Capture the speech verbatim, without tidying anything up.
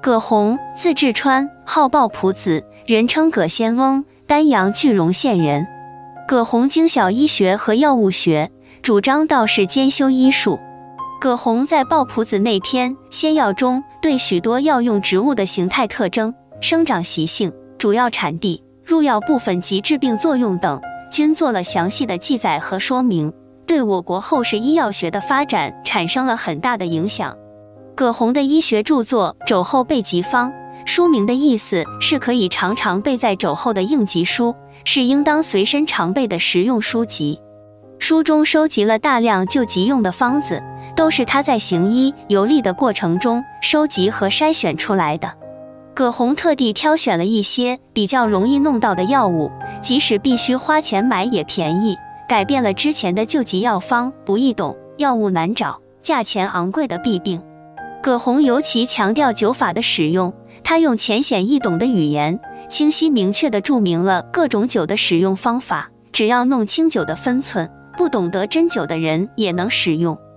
葛洪，字志川，号抱朴子，人称葛仙翁，丹阳句容县人。葛洪精晓医学和药物学，主张道士兼修医术。葛洪在《抱朴子》那篇《仙药》中，对许多药用植物的形态特征、生长习性、主要产地、入药部分及治病作用等，均做了详细的记载和说明，对我国后世医药学的发展产生了很大的影响。葛洪的医学著作《肘后备急方》，书名的意思是可以常常备在肘后的应急书，是应当随身常备的实用书籍。书中收集了大量救急用的方子，都是他在行医游历的过程中收集和筛选出来的。葛洪特地挑选了一些比较容易弄到的药物，即使必须花钱买也便宜，改变了之前的救急药方不易懂、药物难找、价钱昂贵的弊病。葛洪尤其强调酒法的使用，他用浅显易懂的语言，清晰明确地注明了各种酒的使用方法，只要弄清酒的分寸，不懂得斟酒的人也能使用。